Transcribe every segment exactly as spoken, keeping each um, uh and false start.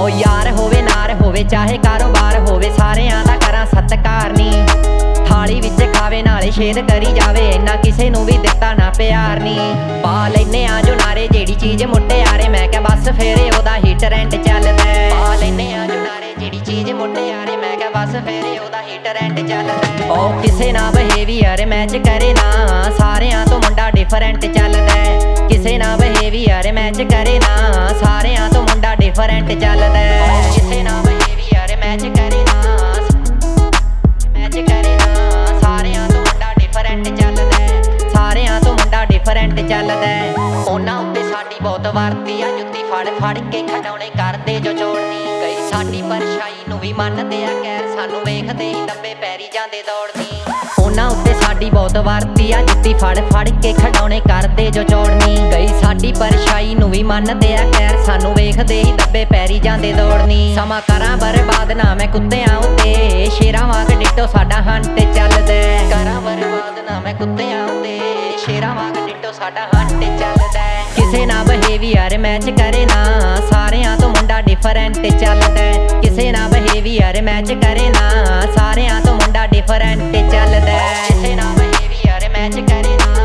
ओ यार होवे नार होवे चाहे कारोबार होवे सारियां दा करां सत्कार नी थाली विच खावे नाले छेद करी जावे इन्ना किसे नूं भी दित्ता ना प्यार नी पा लैने आ जो नारे जेड़ी चीज मुट्टे यारे मैं क्या बस फेरे ओदा ही ट्रेंड चलदा पा लैने आ जो नारे जेड़ी चीज मुट्टे यारे मैं क्या बस फेरे ओदा ही ट्रेंड चलदा ओ किसे ना बिहेवियर मैच करे ना सारियां तो मुंडा डिफरेंट चलदा किसे ना बिहेवियर मैच करे ना सारियां तो मुंडा डिफरेंट चलदा किसे ना बिहेवियर मैच करे ना मैच करे ना सारियां तो मुंडा डिफरेंट चलदा सारियां तो मुंडा डिफरेंट चलदा ਉਹਨਾਂ ਉੱਤੇ ਸਾਡੀ ਬਹੁਤ ਵਰਤੀ ਆ ਜੁੱਤੀ ਫੜ ਫੜ ਕੇ ਖਡਾਉਣੇ ਕਰਦੇ ਜੋ ਜੋੜਨੀ ਕਈ ਸਾਡੀ ਪਰਛਾਈ ਨੂੰ ਵੀ ਮੰਨਦੇ ਆ ਕਹਿਰ ਸਾਨੂੰ ਵੇਖਦੇ ਹੀ ਦੱਬੇ ਪੈਰੀ ਜਾਂਦੇ ਦੌੜਨੀ ਉਹਨਾਂ ਉੱਤੇ ਸਾਡੀ ਬਹੁਤ ਵਰਤੀ ਆ ਜੁੱਤੀ ਫੜ ਫੜ ਕੇ ਖਡਾਉਣੇ ਕਰਦੇ ਜੋ ਜੋੜਨੀ ਗਈ ਸਾਡੀ ਪਰਛਾਈ ਨੂੰ ਵੀ ਮੰਨਦੇ ਆ ਕਹਿਰ ਸਾਨੂੰ ਵੇਖਦੇ ਹੀ ਦੱਬੇ ਪੈਰੀ ਜਾਂਦੇ ਦੌੜਨੀ ਸਮਾਂ ਕਰਾਂ ਬਰਬਾਦ ਨਾ ਮੈਂ ਕੁੱਤਿਆਂ ਉੱਤੇ ਸ਼ੇਰਾਂ ਵਾਂਗ ਡਿੱਟੋ ਸਾਡਾ ਹੰਟ ਚੱਲਦਾ ਕਰਾਂ ਬਰਬਾਦ ਨਾ ਮੈਂ ਕੁੱਤਿਆਂ ਉੱਤੇ ਸ਼ੇਰਾਂ ਵਾਂਗ ਡਿੱਟੋ ਸਾਡਾ ਹੰਟ ਚੱਲਦਾ ਕਿਸੇ ਨਾ ਬਿਹੇਵੀਅਰ ਮੈਚ ਕਰੇ ਨਾ ਸਾਰਿਆਂ ਤੋਂ ਮੁੰਡਾ ਡਿਫਰੈਂਟ ਚੱਲਦਾ ਕਿਸੇ ਨਾ ਬਿਹੇਵੀਅਰ ਮੈਚ ਕਰੇ ਨਾ ਸਾਰਿਆਂ ਤੋਂ ਮੁੰਡਾ ਡਿਫਰੈਂਟ ਚੱਲਦਾ ਕਿਸੇ ਨਾ ਬਿਹੇਵੀਅਰ ਮੈਚ ਕਰੇ ਨਾ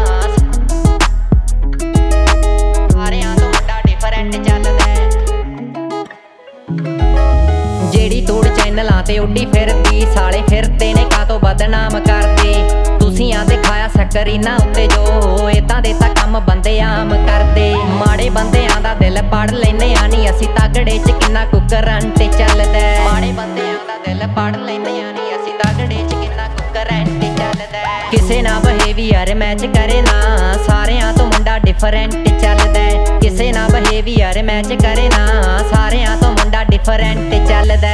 ਸਾਰਿਆਂ ਤੋਂ ਮੁੰਡਾ ਡਿਫਰੈਂਟ ਚੱਲਦਾ ਜਿਹੜੀ ਤੂੜ ਚੈਨਲਾਂ ਤੇ ਉੱਡੀ ਫਿਰਦੀ ਸਾਲੇ ਫਿਰਦੇ ਨੇ ਕਾਤੋਂ ਬਦਨਾਮ ਕਰਦੇ ਤੁਸੀਂ ਆ ਦਿਖਾਇਆ ਸਕਰੀਨਾਂ ਉੱਤੇ ਜੋ ਏਦਾਂ ਦੇ ਤਾਂ ਕੰਮ ਬੰਦੇ ਆਮ ਕਰਦੇ ਮਾੜੇ ਬੰਦਿਆਂ ਦਾ ਦਿਲ ਪੜ ਲੈਨੇ ਆ ਨੀ ਅਸੀਂ ਤਗੜੇ ਚ ਕਿੰਨਾ ਕੁ ਕਰੰਟ ਚੱਲਦਾ ਮਾੜੇ ਬੰਦਿਆਂ ਦਾ ਦਿਲ ਪੜ ਲੈਨੇ ਆ ਨੀ ਅਸੀਂ ਤਗੜੇ ਚ ਕਿੰਨਾ ਕੁ ਕਰੰਟ ਚੱਲਦਾ ਕਿਸੇ ਨਾ ਬਿਹੇਵੀਅਰ ਮੈਚ ਕਰੇ ਨਾ ਸਾਰਿਆਂ ਤੋਂ ਮੁੰਡਾ ਡਿਫਰੈਂਟ ਚੱਲਦਾ ਕਿਸੇ ਨਾ ਬਿਹੇਵੀਅਰ ਮੈਚ ਕਰੇ ਨਾ ਸਾਰਿਆਂ ਤੋਂ ਮੁੰਡਾ ਡਿਫਰੈਂਟ ਚੱਲਦਾ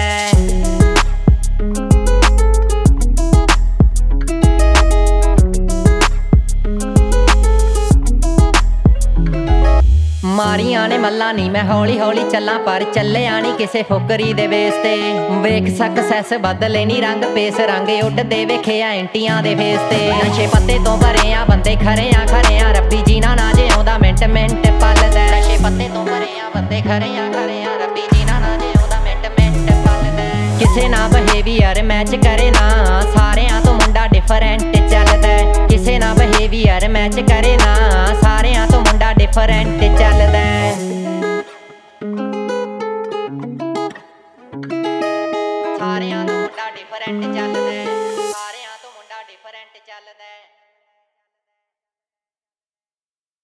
ਮਾਰੀਆਂ ਨੇ ਮੱਲਾਂ ਨੀ ਮੈਂ ਹੌਲੀ ਹੌਲੀ ਚੱਲਾਂ ਪਰ ਚੱਲਿਆ ਨੀ ਕਿਸੇ ਫੁਕਰੀ ਦੇ ਵੇਸ ਤੇ ਵੇਖ ਸਕਸੈਸ ਬਦਲੇ ਨੀ ਰੰਗ ਪੇਸ ਰੰਗ ਉੱਡਦੇ ਵੇਖਿਆ ਐਂਟੀਆਂ ਦੇ ਫੇਸ ਤੇ ਨਸ਼ੇ ਪੱਤੇ ਤੋਂ ਭਰੇ ਆ ਬੰਦੇ ਖਰੇ ਆ ਖਰੇ ਆ ਰੱਬੀ ਜੀਣਾ ਨਾ ਜੇ ਆਉਂਦਾ ਮਿੰਟ ਮਿੰਟ ਪਲਦਾ ਨਸ਼ੇ ਪੱਤੇ ਤੋਂ ਭਰੇ ਆ ਬੰਦੇ ਖਰੇ ਆ ਖਰੇ ਆ ਰੱਬੀ ਜੀਣਾ ਨਾ ਜੇ ਆਉਂਦਾ ਮਿੰਟ ਮਿੰਟ ਪਲਦਾ ਕਿਸੇ ਨਾ ਬਿਹੇਵੀਅਰ ਮੈਚ ਕਰੇ ਨਾ ਸਾਰਿਆਂ ਤੋਂ ਮੁੰਡਾ ਡਿਫਰੈਂਟ ਚੱਲਦਾ ਕਿਸੇ ਨਾ ਬਿਹੇਵੀਅਰ ਮੈਚ ਕਰੇ ਨਾ ਸਾਰਿਆਂ ਤੋਂ ਮੁੰਡਾ ਡਿਫਰੈਂਟ ਚੱਲਦਾ ਸਾਰਿਆਂ ਤੋਂ ਮੁੰਡਾ ਡਿਫਰੈਂਟ ਚੱਲਦਾ ਸਾਰਿਆਂ ਤੋਂ ਮੁੰਡਾ ਡਿਫਰੈਂਟ ਚੱਲਦਾ